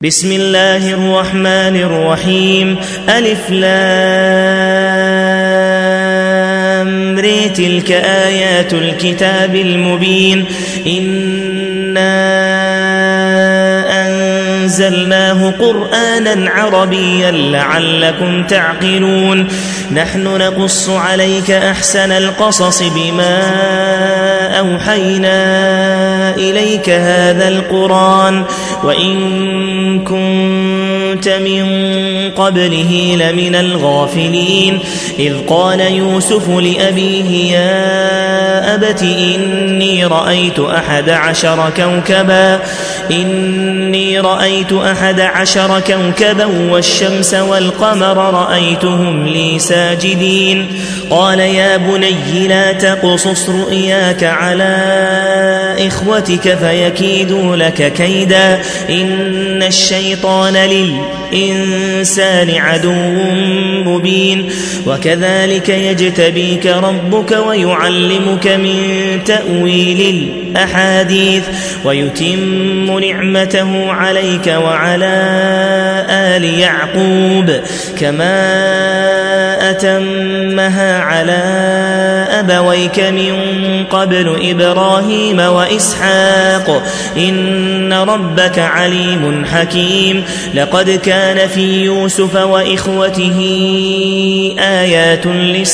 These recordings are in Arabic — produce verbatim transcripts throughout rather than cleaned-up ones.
بسم الله الرحمن الرحيم ألف لام ر تلك آيات الكتاب المبين إنا أنزلناه قرآنا عربيا لعلكم تعقلون نحن نقص عليك أحسن القصص بما أوحينا إليك هذا القرآن وإن كنت من قبله لمن الغافلين إذ قال يوسف لأبيه يا أبت إني رأيت أحد عشر كوكبا إني رأيت أحد عشر كوكبا والشمس والقمر رأيتهم لي ساجدين قال يا بني لا تقصص رؤياك على إخوتك فيكيدوا لك كيدا إن الشيطان للإنسان عدو مبين وكذلك يجتبيك ربك ويعلمك من تأويل الأحاديث ويتم نعمته عليك وعلى آل يعقوب كما أتمها على أبويك من قبل إبراهيم وإسحاق إن ربك عليم حكيم لقد كان في يوسف وإخوته آيات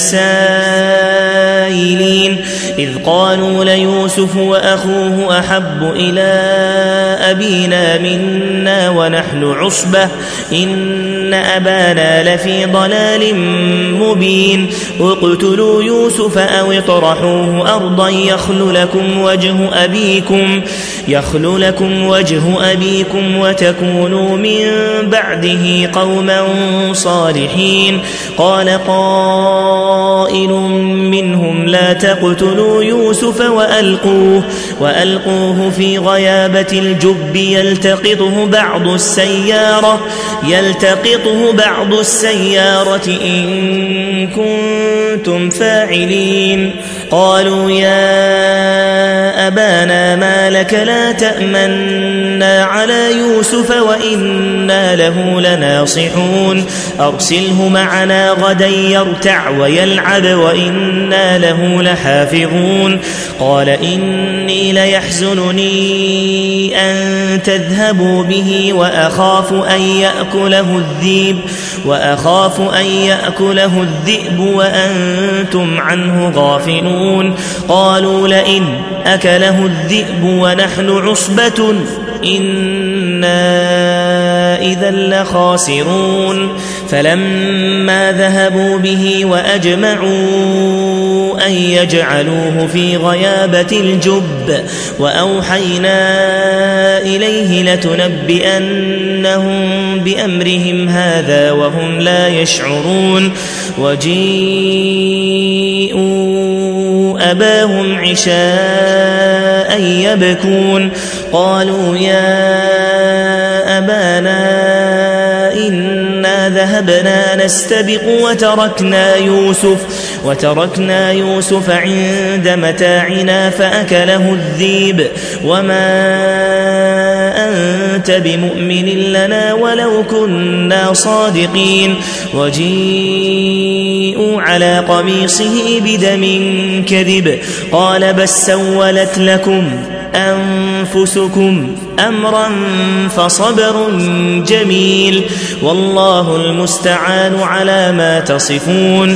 للسائلين إذ قالوا ليوسف وأخوه أحب إلى أبينا منا ونحن عصبة إن أبانا لفي ضلال مبين اقتلوا يوسف أو اطرحوه أرضا يخل لكم وجه أبيكم يخل لكم وجه أبيكم وتكونوا من بعده قوما صالحين قال قائل منهم لا تقتلوا يوسف وألقوه, وألقوه في غيابة الجب يلتقطه بعض السيارة يلتقطه بعض السيارة إن كنتم فاعلين قالوا يا أبانا ما لك لا تأمنا على يوسف وإنا له لناصحون أرسله معنا غدا يرتع ويلعب وإنا له لحافظون قال إني ليحزنني أن تذهبوا به وأخاف أن يأكله الذئب وأخاف أن يأكله الذئب وأنتم عنه غافلون قالوا لئن أكله الذئب ونحن عصبة إنا إذا لخاسرون فلما ذهبوا به وأجمعوا أن يجعلوه في غيابة الجب وأوحينا إليه لتنبئنهم بأمرهم هذا وهم لا يشعرون وجيءوا أباهم عشاء يبكون قالوا يا أبانا إنا ذهبنا نستبق وتركنا يوسف وتركنا يوسف عند متاعنا فأكله الذئب وما أنت بمؤمن لنا ولو كنا صادقين وجيءوا على قميصه بدم كذب قال بل سولت لكم أنفسكم أمرا فصبر جميل والله المستعان على ما تصفون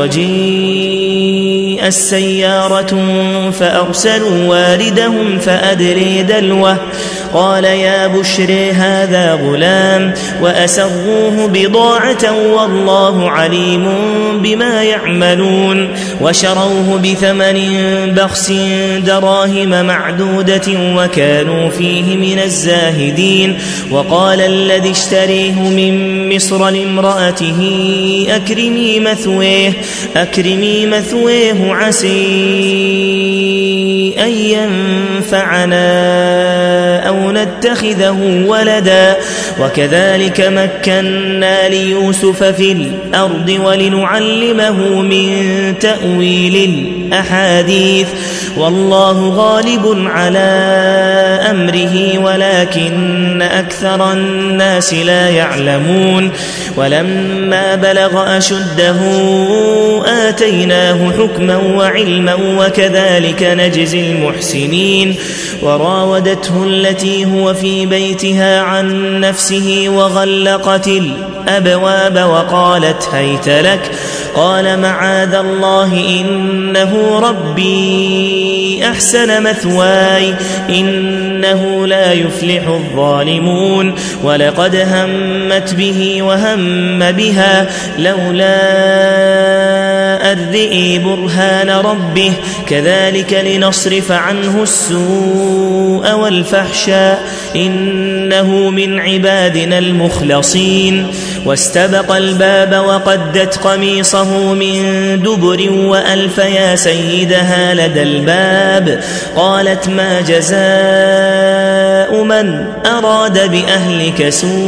وجيء السيارة فأرسلوا واردهم فأدلي دلوه قال يا بشري هذا غلام وأسروه بضاعة والله عليم بما يعملون وشروه بثمن بخس دراهم معدودة وكانوا فيه من الزاهدين وقال الذي اشتريه من مصر لامرأته أكرمي مثويه أكرمي مثويه عسي أن ينفعنا أو نتخذه ولدا وكذلك مكنا ليوسف في الأرض ولنعلمه من تأويل الأحاديث والله غالب على أمره ولكن أكثر الناس لا يعلمون ولما بلغ أشده آتيناه حكما وعلما وكذلك نجزي المحسنين وراودته التي هو في بيتها عن نفسه وغلقت الأبواب وقالت هيت لك قال معاذ الله إنه ربي أحسن مثواي إنه لا يفلح الظالمون ولقد همت به وهم بها لولا أن رئي برهان ربه كذلك لنصرف عنه السوء والفحشاء إنه من عبادنا المخلصين واستبق الباب وقدت قميصه من دبر وألف يا سيدها لدى الباب قالت ما جزاء من أراد بأهلك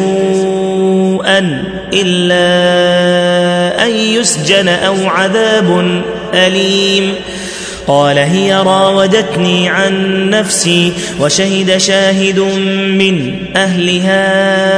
سوءا إلا أن يسجن أو عذاب أليم قال هي راودتني عن نفسي وشهد شاهد من أهلها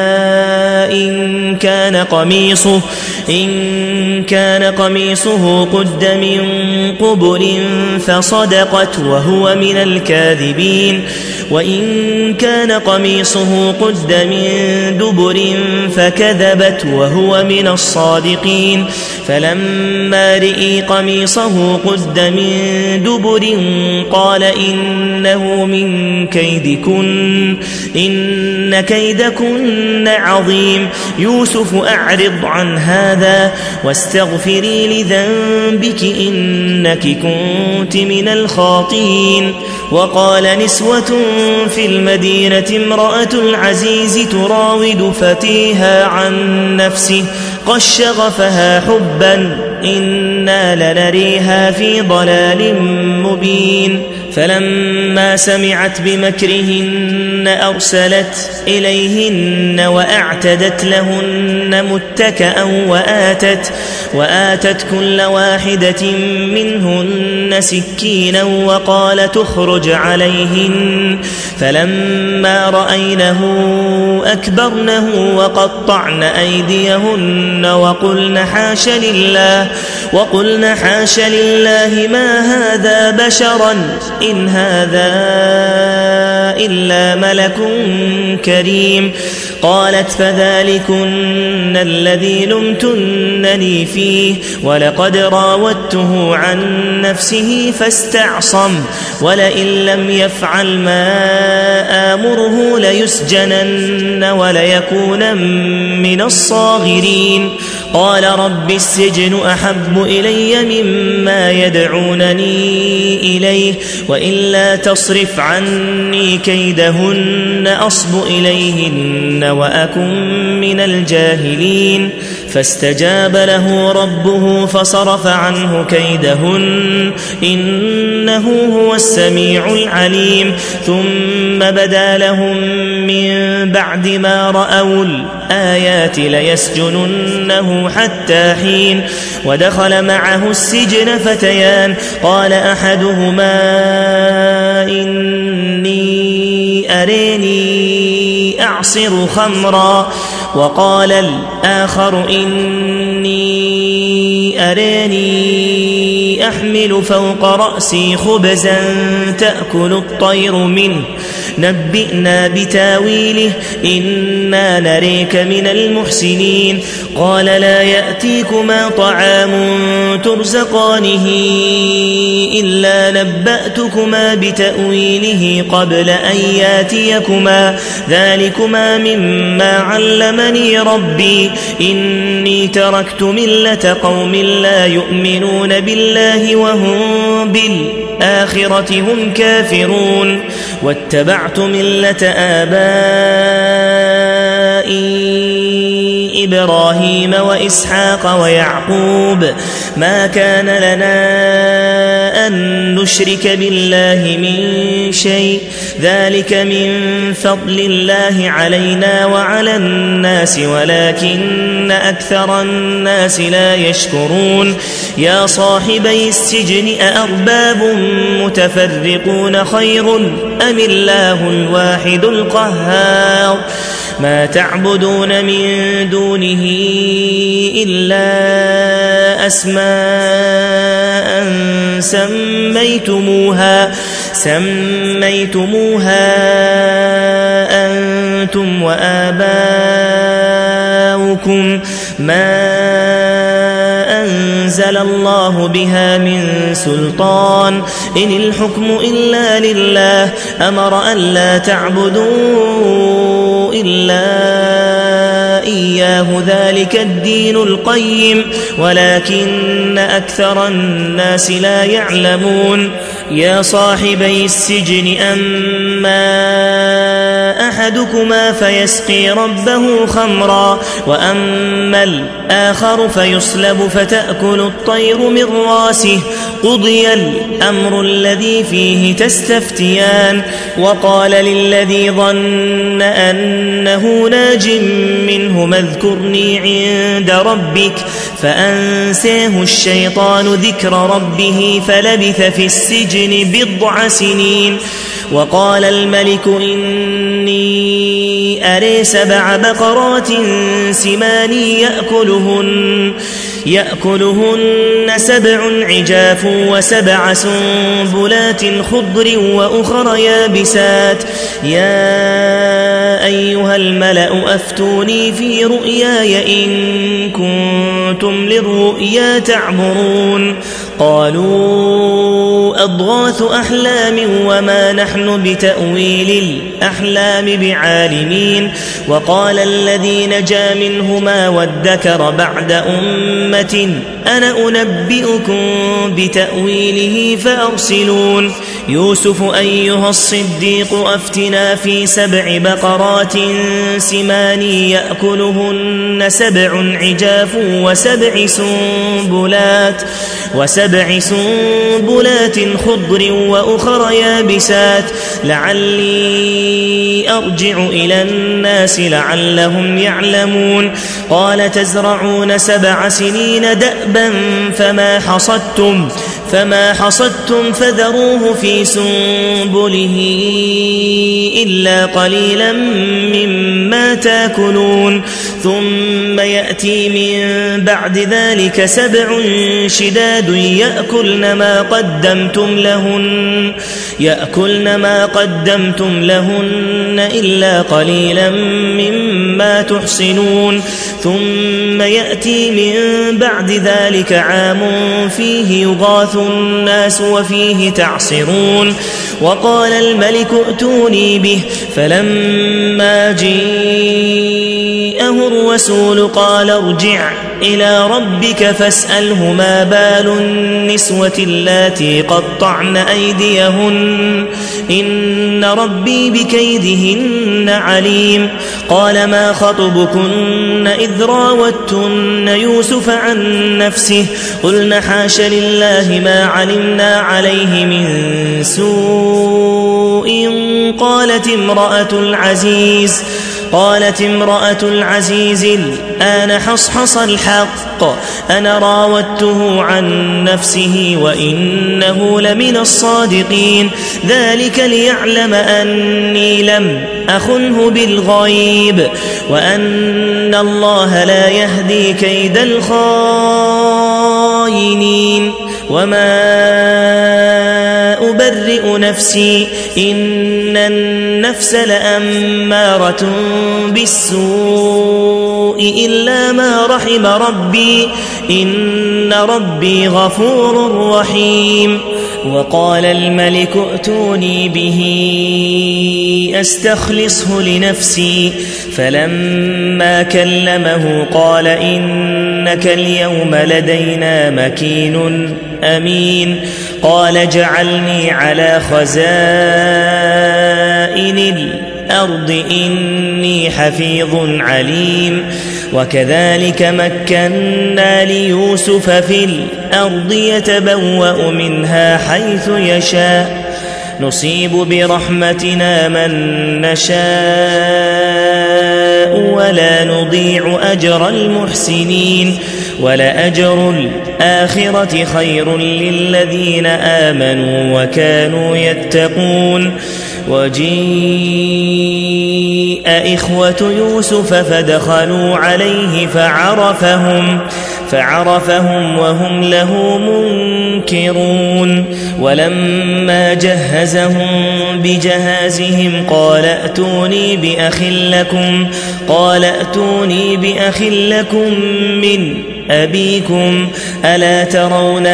إن كان قميصه إن كان قميصه قد من قبل فصدقت وهو من الكاذبين وإن كان قميصه قد من دبر فكذبت وهو من الصادقين فلما رئي قميصه قد من دبر قال إنه من كيدكن إن كيدكن عظيم يوسف أعرض عن هذا واستغفري لذنبك إنك كنت من الخاطئين وقال نسوة في المدينة امرأة العزيز تراود فتيها عن نفسه قد شغفها حبا إنا لنريها في ضلال مبين فلما سمعت بمكرهن أرسلت إليهن وأعتدت لهن متكأ وآتت, وآتت كل واحدة منهن سكينا وقال تخرج عليهن فلما رأينه أكبرنه وقطعن أيديهن وقلن حاش لله وقلن حاش لله ما هذا بشرا إن هذا إلا ملك كريم قالت فذلكن الذي لمتنني فيه ولقد راودته عن نفسه فاستعصم ولئن لم يفعل ما آمره ليسجنن وليكون من الصاغرين قال رب السجن أحب إلي مما يدعونني إليه وإلا تصرف عني كيدهن أصب إليهن وأكن من الجاهلين فاستجاب له ربه فصرف عنه كيدهن إنه هو السميع العليم ثم بدا لهم من بعد ما رأوا الآيات ليسجننه حتى حين ودخل معه السجن فتيان قال أحدهما إني أريني أعصر خمرا وقال الآخر إني أريني أحمل فوق رأسي خبزا تأكل الطير منه نبئنا بتاويله إنا نريك من المحسنين قال لا يأتيكما طعام ترزقانه إلا نبأتكما بتأويله قبل أن ياتيكما ذلكما مما علمني ربي إني تركت ملة قوم لا يؤمنون بالله وهم بالآخرة هم كافرون واتبعت ملة آبائي إبراهيم وإسحاق ويعقوب ما كان لنا أن نشرك بالله من شيء ذلك من فضل الله علينا وعلى الناس ولكن أكثر الناس لا يشكرون يا صاحبي السجن أأرباب متفرقون خير أم الله الواحد القهار ما تعبدون من دونه إلا أسماء سميتموها سميتموها أنتم وآباؤكم ما أنزل الله بها من سلطان إن الحكم إلا لله أمر أن لا تعبدوا إلا إياه ذلك الدين القيم ولكن أكثر الناس لا يعلمون يا صاحبي السجن أما أحدكما فيسقي ربه خمرا وأما الآخر فيصلب فتأكل الطير من راسه قضي الأمر الذي فيه تستفتيان وقال للذي ظن أنه ناج منه اذكرني عند ربك فأنساه الشيطان ذكر ربه فلبث في السجن بضع سنين وقال الملك إني أري سبع بقرات سمان يأكلهن يأكلهن سبع عجاف وسبع سنبلات خضر وأخر يابسات يا أيها الملأ أفتوني في رؤياي إن كنتم للرؤيا تعبرون قالوا أضغاث أحلام وما نحن بتأويل الأحلام بعالمين وقال الذي نجا منهما وادكر بعد أمة أنا أنبئكم بتأويله فأرسلون يوسف أيها الصديق أفتنا في سبع بقرات سمان يأكلهن سبع عجاف وسبع سنبلات وسبع سنبلات خضر وأخر يابسات لعلي أرجع إلى الناس لعلهم يعلمون قال تزرعون سبع سنين دأبا فما حصدتم فما حصدتم فذروه في سنبله إلا قليلا مما تاكلون ثم يأتي من بعد ذلك سبع شداد يأكلن ما قدمتم لهن يأكلن ما قدمتم لهن إلا قليلا مما تحصنون ثم يأتي من بعد ذلك عام فيه يغاث الناس وفيه تعصرون وقال الملك ائتوني به فلما جاءه الرسول قال ارجع إلى ربك فاسأله ما بال النسوة اللاتي قطعن أيديهن إن ربي بكيدهن عليم قال ما خطبكن إذ راوتن يوسف عن نفسه قلن حاش لله ما علمنا عليه من سوء قالت امرأة العزيز قالت امرأة العزيز الآن حصحص الحق أنا راودته عن نفسه وإنه لمن الصادقين ذلك ليعلم أني لم أخنه بالغيب وأن الله لا يهدي كيد الخائنين وما أبرئ نفسي إن النفس لأمارة بالسوء إلا ما رحم ربي إن ربي غفور رحيم وقال الملك ائتوني به أستخلصه لنفسي فلما كلمه قال إنك اليوم لدينا مكين أمين قال جعلني على خزائن الأرض إني حفيظ عليم وكذلك مكنا ليوسف في الأرض يتبوأ منها حيث يشاء نصيب برحمتنا من نشاء ولا نضيع أجر المحسنين ولأجر الآخرة خير للذين آمنوا وكانوا يتقون. وجيء إخوة يوسف فدخلوا عليه فعرفهم فعرفهم وهم له منكرون. ولما جهزهم بجهازهم قال ائتوني بأخ لكم قال ائتوني بأخ لكم من أبيكم ألا ترون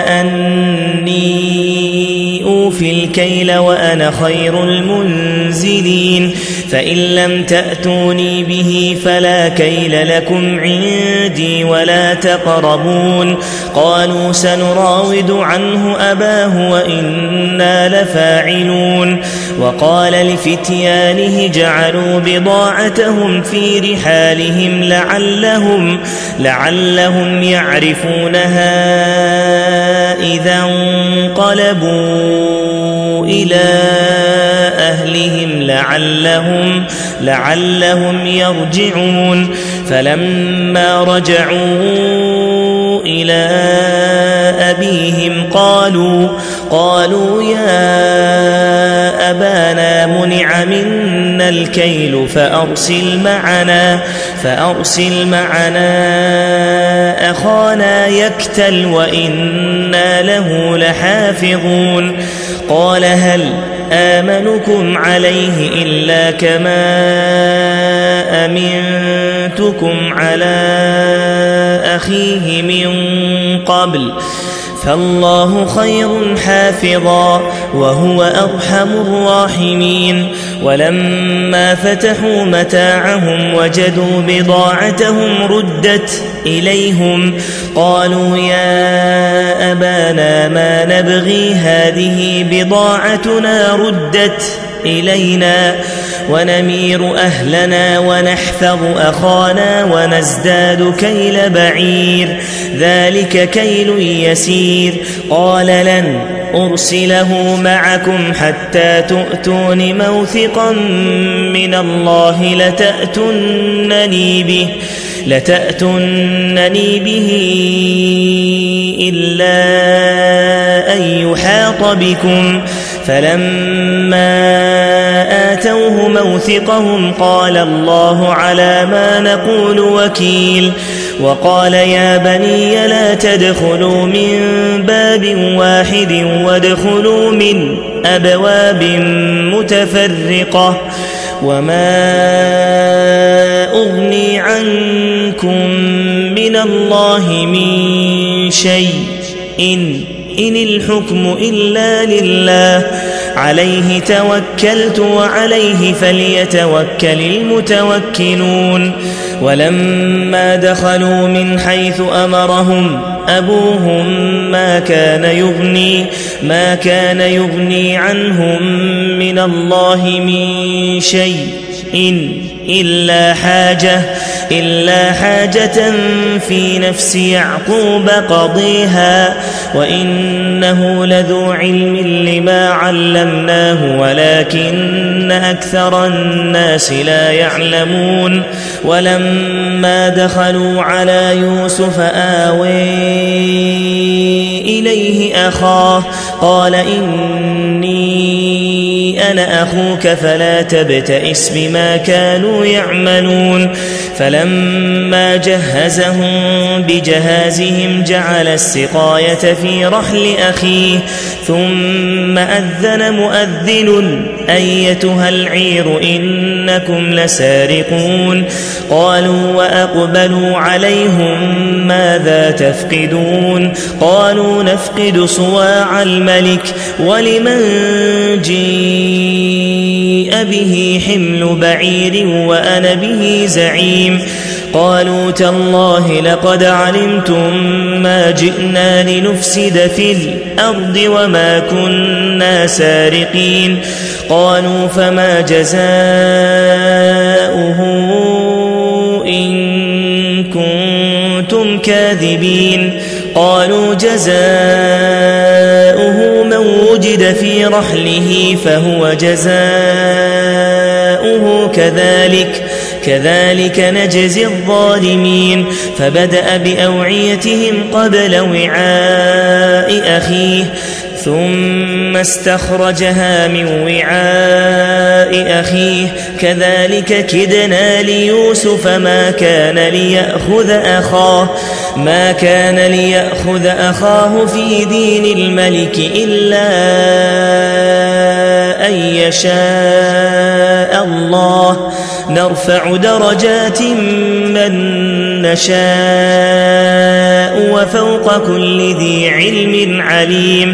أني أوفي الكيل وأنا خير المنزلين فإن لم تأتوني به فلا كيل لكم عندي ولا تقربون. قالوا سنراود عنه أباه وإنا لفاعلون. وقال لفتيانه جعلوا بضاعتهم في رحالهم لعلهم, لعلهم يعرفونها إذا انقلبوا إلى أهلهم لعلهم, لعلهم يرجعون. فلما رجعوا إلى أبيهم قالوا قالوا يا أبانا منع منا الكيل فأرسل معنا فأرسل معنا أخانا يكتل وإنا له لحافظون. قال هل آمنكم عليه إلا كما أمنتكم على أخيه من قبل فالله خير حافظا وهو أرحم الراحمين. ولما فتحوا متاعهم وجدوا بضاعتهم ردت إليهم قالوا يا أبانا ما نبغي هذه بضاعتنا ردت إلينا ونمير أهلنا ونحفظ أخانا ونزداد كيل بعير ذلك كيل يسير. قال لن أرسله معكم حتى تؤتون موثقا من الله لتأتونني به لتأتونني به إلا أن يحاط بكم. فلما آتوه موثقهم قال الله على ما نقول وكيل. وقال يا بني لا تدخلوا من باب واحد وادخلوا من أبواب متفرقة وما أغني عنكم من الله من شيء إن إن الحكم إلا لله عليه توكلت وعليه فليتوكل المتوكلون. ولما دخلوا من حيث أمرهم أبوهم ما كان يغني ما كان يغني عنهم من الله من شيء إن إلا حاجة إلا حاجة في نفس يعقوب قضيها وإنه لذو علم لما علمناه ولكن أكثر الناس لا يعلمون. ولما دخلوا على يوسف آوي إليه أخاه قال إني أنا أخوك فلا تبتئس بما كانوا يعملون. فلما جهزهم بجهازهم جعل السقاية في رحل أخيه ثم أذن مؤذن أيتها العير إنكم لسارقون. قالوا وأقبلوا عليهم ماذا تفقدون قالوا نفقد صواع الملك ولمن جيء به حمل بعير وأنا به زعيم. قالوا تالله لقد علمتم ما جئنا لنفسد في الأرض وما كنا سارقين. قالوا فما جزاؤه إن كنتم كاذبين. قالوا جزاؤه من من وجد في رحله فهو جزاؤه كذلك كذلك نجزي الظالمين. فبدأ بأوعيتهم قبل وعاء أخيه ثم استخرجها من وعاء أخيه كذلك كدنا ليوسف ما كان ليأخذ أخاه ما كان ليأخذ أخاه في دين الملك إلا أن يشاء الله نرفع درجات من نشاء وفوق كل ذي علم عليم.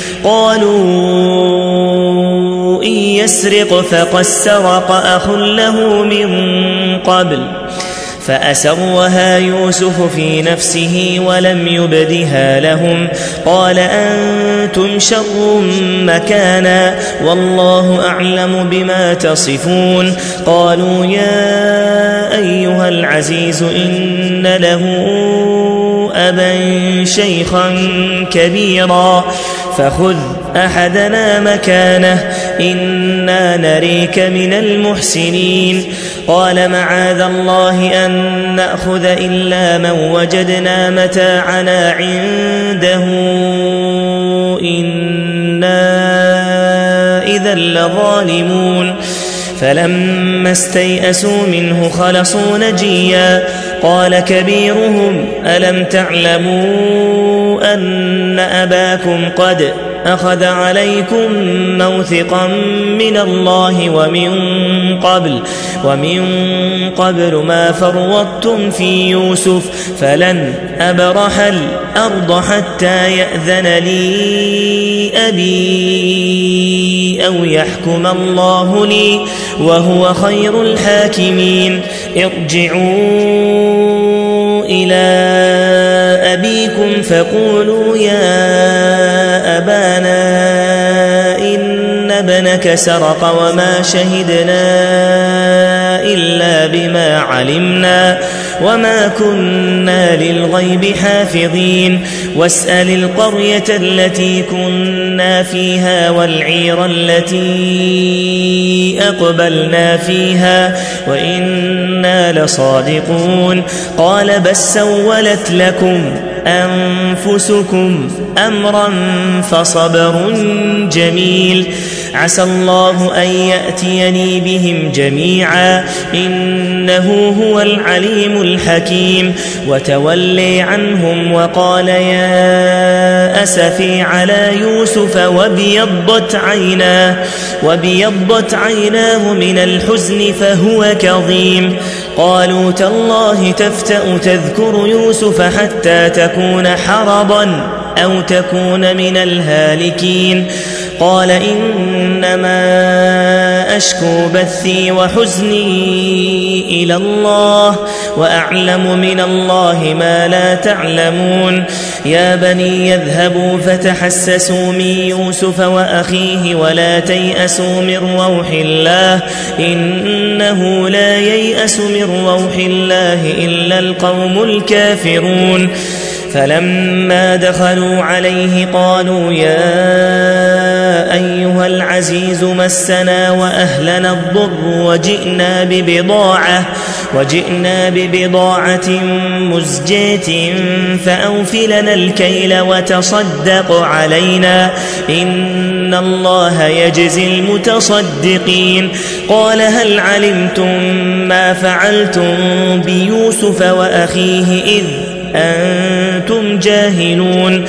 قالوا إن يسرق فقد سرق أخ له من قبل فأسرها يوسف في نفسه ولم يبدها لهم قال أنتم شر مكانا والله أعلم بما تصفون. قالوا يا أيها العزيز إن له أبا شيخا كبيرا فخذ أحدنا مكانه إنا نريك من المحسنين. قال معاذ الله أن نأخذ إلا من وجدنا متاعنا عنده إنا إذا لظالمون. فلما استيئسوا منه خلصوا نجيا قال كبيرهم ألم تعلموا أن أباكم قد أخذ عليكم موثقا من الله ومن قبل ومن قبل ما فرطتم في يوسف فلن أبرح الأرض حتى يأذن لي أبي أو يحكم الله لي وهو خير الحاكمين. ارجعوا إلى أبيكم فقولوا يا أبانا إن ابنك سرق وما شهدنا إلا بما علمنا وما كنا للغيب حافظين. واسأل القرية التي كنا فيها والعير التي أقبلنا فيها وإنا لصادقون. قال بل سولت لكم أنفسكم أمرا فصبر جميل عسى الله أن يأتيني بهم جميعا إنه هو العليم الحكيم. وتولي عنهم وقال يا أسفي على يوسف وابيضت عيناه وابيضت عيناه من الحزن فهو كظيم. قالوا تالله تفتأ تذكر يوسف حتى تكون حرضا أو تكون من الهالكين. قال إنما أشكو بثي وحزني إلى الله وأعلم من الله ما لا تعلمون. يا بني يذهبوا فتحسسوا من يوسف وأخيه ولا تيأسوا من روح الله إنه لا ييأس من روح الله إلا القوم الكافرون. فلما دخلوا عليه قالوا يا أيها العزيز مسنا وأهلنا الضر وجئنا ببضاعة وجئنا ببضاعة مزجاة فأوفلنا الكيل وتصدق علينا إن الله يجزي المتصدقين. قال هل علمتم ما فعلتم بيوسف وأخيه إذ أنتم جاهلون؟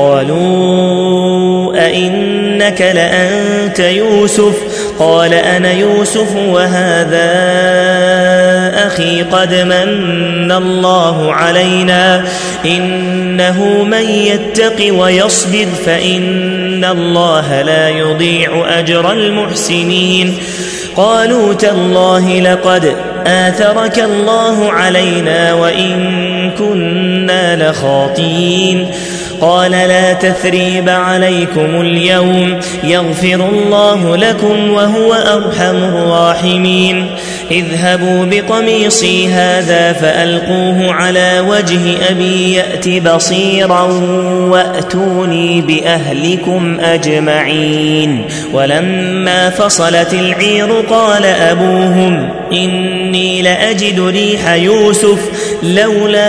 قالوا أئنك لأنت يوسف؟ قال أنا يوسف وهذا أخي قد من الله علينا إنه من يتق ويصبر فإن الله لا يضيع أجر المحسنين. قالوا تالله لقد آثرك الله علينا وإن كنا لخاطئين. قال لا تثريب عليكم اليوم يغفر الله لكم وهو أرحم الراحمين. اذهبوا بقميصي هذا فألقوه على وجه أبي يأت بصيرا وأتوني بأهلكم أجمعين. ولما فصلت العير قال أبوهم إني لأجد ريح يوسف لولا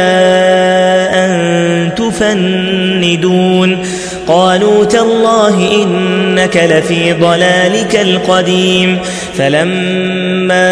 أن تفندون. قالوا تالله إنك لفي ضلالك القديم. فلما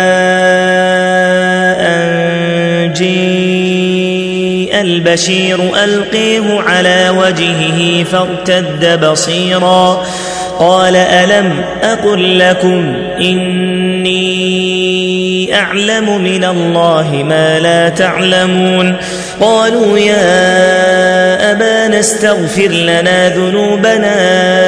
أن جيء البشير ألقيه على وجهه فارتد بصيرا قال ألم أقل لكم إني أعلم من الله ما لا تعلمون. قالوا يا أبانا استغفر لنا ذنوبنا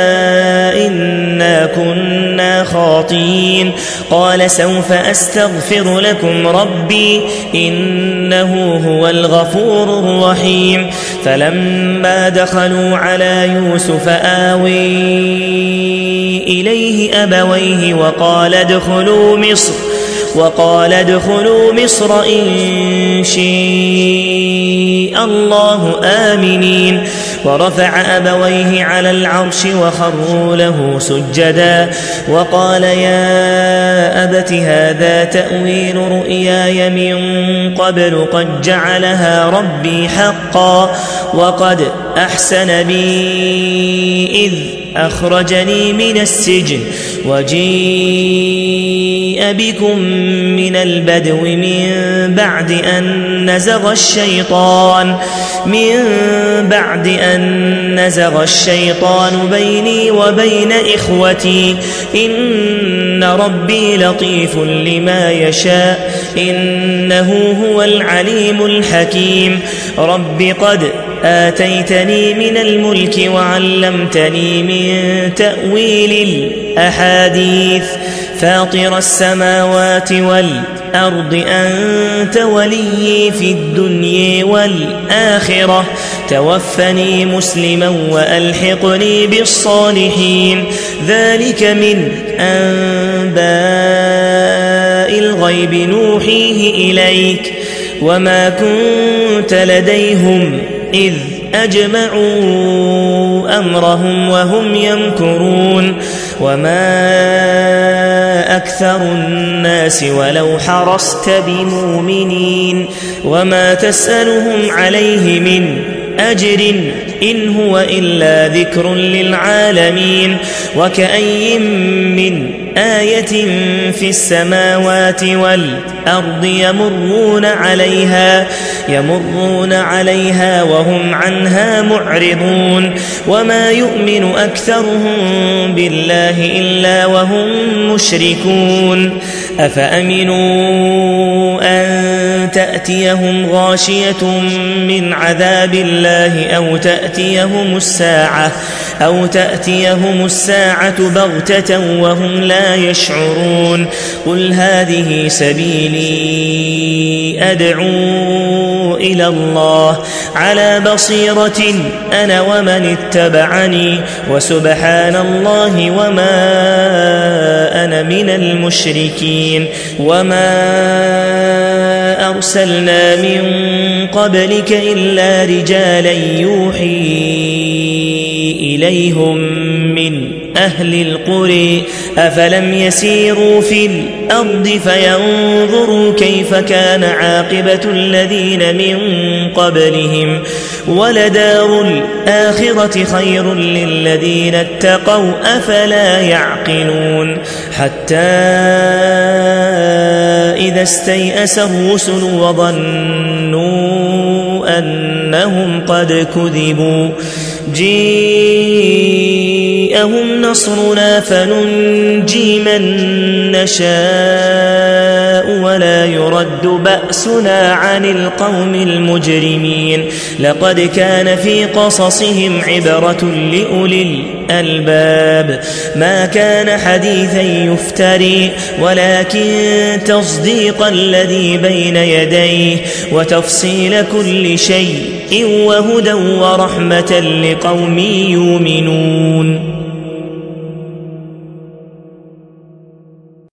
إنا كنا خاطئين. قال سوف أستغفر لكم ربي إنه هو الغفور الرحيم. فلما دخلوا على يوسف آوي إليه أبويه وقال ادخلوا مصر وقال ادخلوا مصر إن شاء الله آمنين. ورفع أبويه على العرش وخروا له سجدا وقال يا أبت هذا تأويل رؤياي من قبل قد جعلها ربي حقا وقد أحسن بي إذ أخرجني من السجن وجيء بكم من البدو من بعد أن نزغ الشيطان من بعد أن نزغ الشيطان بيني وبين إخوتي إن ربي لطيف لما يشاء إنه هو العليم الحكيم. رب قد آتيتني من الملك وعلمتني من تأويل الأحاديث فاطر السماوات والأرض أنت ولي في الدنيا والآخرة توفني مسلما وألحقني بالصالحين. ذلك من أنباء الغيب نوحيه إليك وما كنت لديهم إذ أجمعوا أمرهم وهم يمكرون. وما أكثر الناس ولو حرصت بمؤمنين وما تسألهم عليه من أجر إن هو إلا ذكر للعالمين. وكأي من آية في السماوات والأرض يمرون عليها يمرون عليها وهم عنها معرضون. وما يؤمن أكثرهم بالله إلا وهم مشركون. أفأمنوا أن تأتيهم غاشية من عذاب الله أو تأتيهم الساعة أو تأتيهم الساعة بغتة وهم لا يشعرون. قل هذه سبيلي أدعو إلى الله على بصيرة أنا ومن اتبعني وسبحان الله وما أنا من المشركين. وما أرسلنا من قبلك إلا رجالا يوحي إليهم من أهل القرى أفلم يسيروا في الأرض فينظروا كيف كان عاقبة الذين من قبلهم ولدار الآخرة خير للذين اتقوا أفلا يعقلون. حتى إذا استيأس الرسل وظنوا أنهم قد كذبوا جاءهم نصرنا فننجي من نشاء ولا يرد بأسنا عن القوم المجرمين. لقد كان في قصصهم عبرة لأولي الألباب ما كان حديثا يفتري ولكن تصديق الذي بين يديه وتفصيل كل شيء وهدى ورحمة لقوم يؤمنون.